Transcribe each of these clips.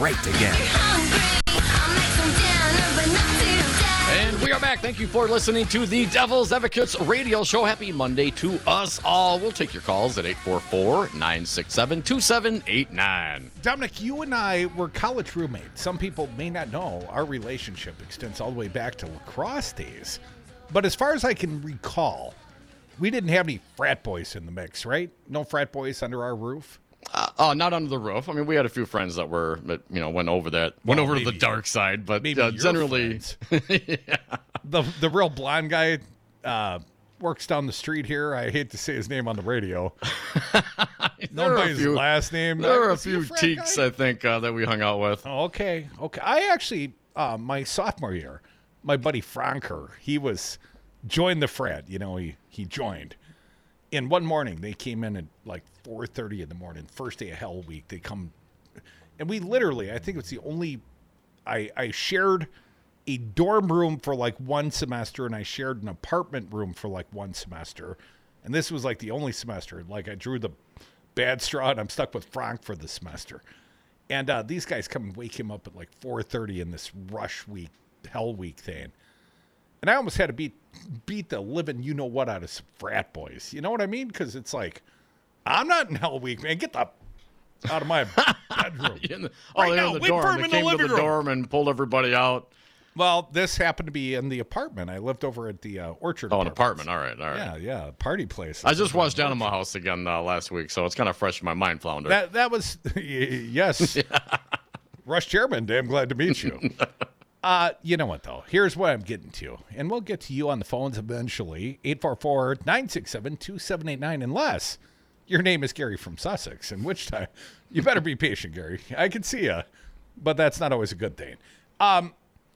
great again. And we are back. Thank you for listening to the Devil's Advocates radio show. Happy Monday to us all. We'll take your calls at 844-967-2789. Dominic, you and I were college roommates. Some people may not know our relationship extends all the way back to lacrosse days. But as far as I can recall, we didn't have any frat boys in the mix, right? No frat boys under our roof? Not under the roof. I mean, we had a few friends that went over to the dark side, but generally, yeah. The real blonde guy works down the street here. I hate to say his name on the radio. Nobody's last name. There are a few teaks, I think, that we hung out with. Oh, okay. I actually, my sophomore year, my buddy Franker, he joined the frat. You know, he joined. And one morning, they came in at like 4:30 in the morning, first day of Hell Week. They come, and we literally, I think it's the only, I shared a dorm room for like one semester, and I shared an apartment room for like one semester. And this was like the only semester. Like I drew the bad straw, and I'm stuck with Frank for the semester. And these guys come and wake him up at like 4:30 in this rush week, Hell Week thing. And I almost had to beat the living you-know-what out of some frat boys. You know what I mean? Because it's like, I'm not in Hell Week, man. Get the out of my bedroom. In the dorm. They came to the dorm and pulled everybody out. Well, this happened to be in the apartment. I lived over at the Orchard. Oh, an apartment. All right. Yeah, party place. I just watched Animal House again last week, so it's kind of fresh in my mind, Flounder. That was, yes. Yeah. Rush Chairman, damn glad to meet you. You know what, though? Here's what I'm getting to. And we'll get to you on the phones eventually. 844-967-2789, unless your name is Gary from Sussex, in which time you better be patient, Gary. I can see you, but that's not always a good thing. How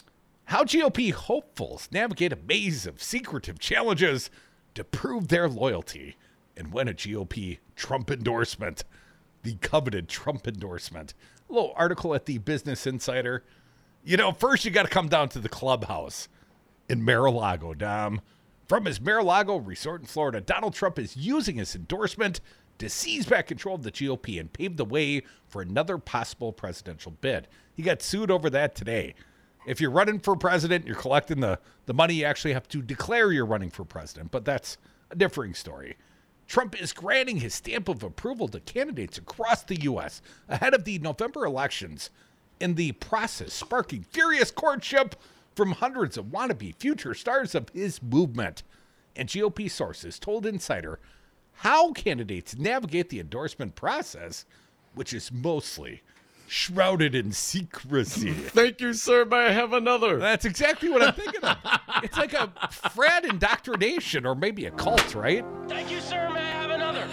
GOP hopefuls navigate a maze of secretive challenges to prove their loyalty and win a GOP Trump endorsement, the coveted Trump endorsement. A little article at the Business Insider. You know, first you got to come down to the clubhouse in Mar-a-Lago, Dom. From his Mar-a-Lago resort in Florida, Donald Trump is using his endorsement to seize back control of the GOP and pave the way for another possible presidential bid. He got sued over that today. If you're running for president, you're collecting the money, you actually have to declare you're running for president, but that's a differing story. Trump is granting his stamp of approval to candidates across the U.S. ahead of the November elections, in the process sparking furious courtship from hundreds of wannabe future stars of his movement. And GOP sources told Insider how candidates navigate the endorsement process, which is mostly shrouded in secrecy. Thank you, sir. May I have another? That's exactly what I'm thinking of. It's like a frat indoctrination or maybe a cult, right? Thank you, sir. May I have another?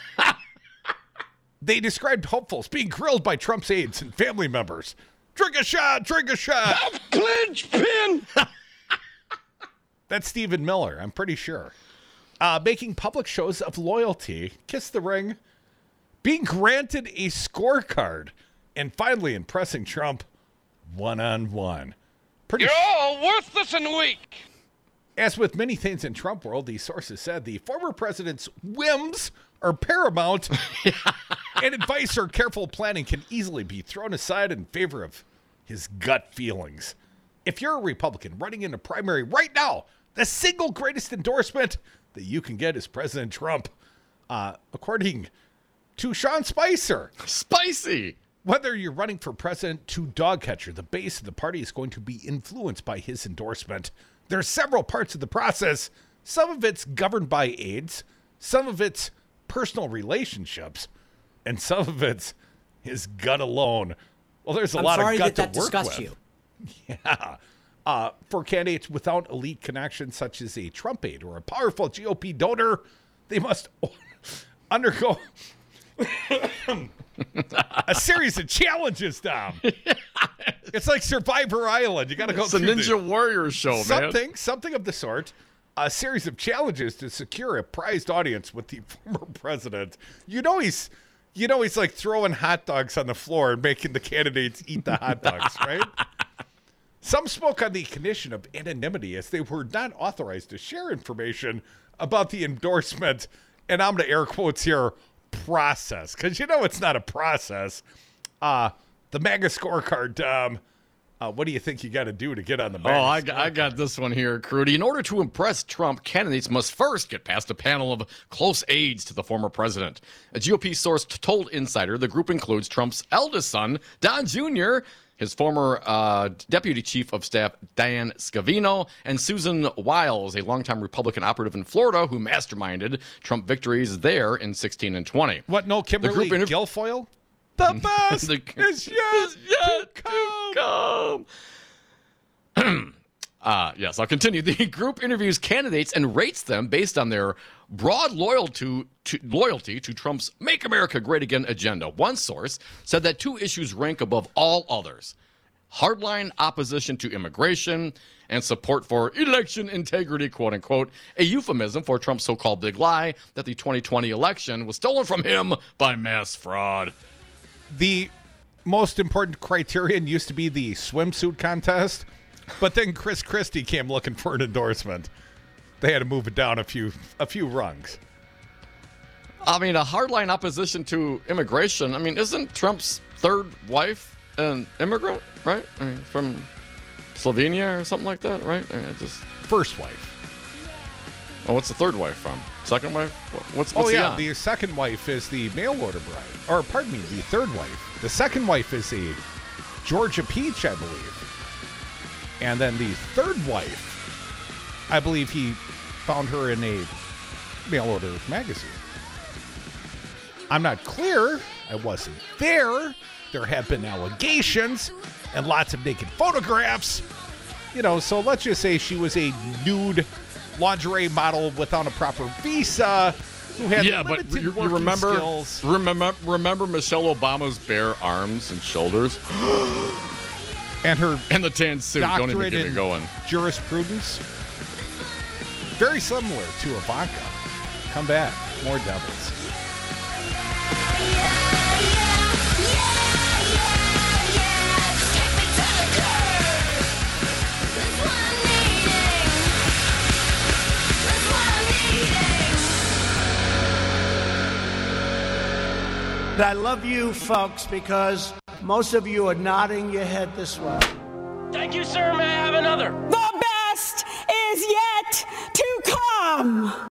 They described hopefuls being grilled by Trump's aides and family members. Drink a shot, drink a shot. Have clinch pin. That's Stephen Miller, I'm pretty sure. Making public shows of loyalty, kiss the ring, being granted a scorecard, and finally impressing Trump one-on-one. You're all worthless and weak. As with many things in Trump world, these sources said the former president's whims are paramount, and advice or careful planning can easily be thrown aside in favor of his gut feelings. If you're a Republican running in a primary right now, the single greatest endorsement that you can get is President Trump, according to Sean Spicer. Spicy! Whether you're running for president to dog catcher, the base of the party is going to be influenced by his endorsement. There are several parts of the process. Some of it's governed by aides, some of it's personal relationships, and some of it's his gut alone. Well, there's a lot of gut to work disgusts with. You. Yeah. For candidates without elite connections, such as a Trump aide or a powerful GOP donor, they must undergo a series of challenges, Dom. It's like Survivor Island. You got to go through It's a Ninja Warrior show, man. Something of the sort. A series of challenges to secure a prized audience with the former president. You know he's like throwing hot dogs on the floor and making the candidates eat the hot dogs, right? Some spoke on the condition of anonymity as they were not authorized to share information about the endorsement, and I'm going to air quotes here, process, because it's not a process. The MAGA scorecard. What do you think you got to do to get on the MAGA I got this one here, Crudy. In order to impress Trump, candidates must first get past a panel of close aides to the former president. A GOP source told Insider the group includes Trump's eldest son, Don Jr., his former deputy chief of staff, Dan Scavino, and Susan Wiles, a longtime Republican operative in Florida who masterminded Trump victories there in 16 and 20. What, no Kimberly Guilfoyle? The best is yet to come. Yes, I'll continue. The group interviews candidates and rates them based on their broad loyalty to Trump's Make America Great Again agenda. One source said that two issues rank above all others: hardline opposition to immigration and support for election integrity, quote unquote, a euphemism for Trump's so-called big lie that the 2020 election was stolen from him by mass fraud. The most important criterion used to be the swimsuit contest, but then Chris Christie came looking for an endorsement. They had to move it down a few rungs. I mean, a hardline opposition to immigration. I mean, isn't Trump's third wife an immigrant, right? I mean, from Slovenia or something like that, right? I mean, First wife. Oh, what's the third wife from? Second wife? What's the second wife is the mail order bride. Or, pardon me, the third wife. The second wife is a Georgia Peach, I believe. And then the third wife, I believe he found her in a mail order magazine. I'm not clear. I wasn't there. There have been allegations and lots of naked photographs. So let's just say she was a nude lingerie model without a proper visa who had limited you working skills. Remember Michelle Obama's bare arms and shoulders? And the tan suit. Don't even get me going. Jurisprudence. Very similar to Ivanka. Come back. More devils. I love you folks because most of you are nodding your head this way. Thank you, sir. May I have another? The best is yet to come.